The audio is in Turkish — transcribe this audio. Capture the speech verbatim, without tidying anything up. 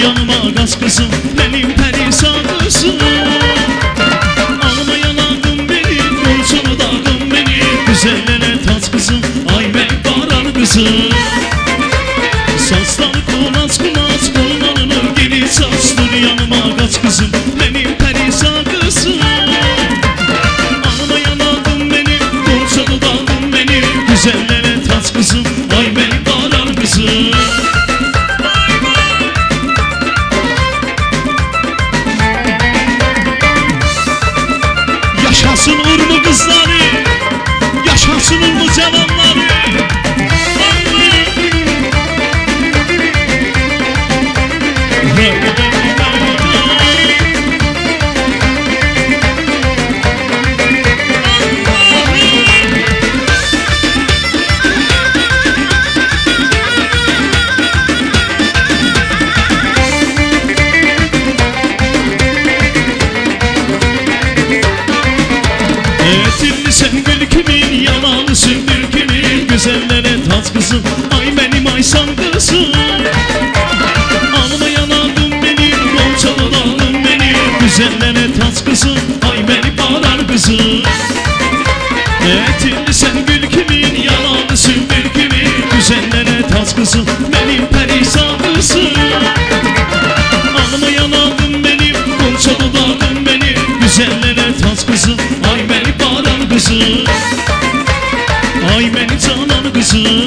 yanıma gaz kızım, benim perişan kızım. Alma yanardım beni, kurşunu dağdım beni, güzellere taç kızım, ay ben barar kızım. Saçlar kumaç kumaç kullanılır geri saçtır yanıma kaç kızım, benim perişan kızım. Alma yanardım beni, kurşunu dağdım beni, güzellere taç kızım, ay ben barar kızım. Yaşasın urmu kızları, yaşasın urmu cavanları. Etinli sen gül kimin, yalanı sümbül kimin, güzellere taç kızım, ay benim aysan kızım. Alma yanardım beni, goncalı dağdım beni, güzellere taç kızım, ay beni bağlar kızım. Etinli sen gül kimin, yalanı sümbül kimin, güzellere taç kızım, benim perişan kızım. Alma yanardım beni, goncalı dağdım beni, güzellere taç kızım, ay beni bağlar kızım, ay beni canan kızım.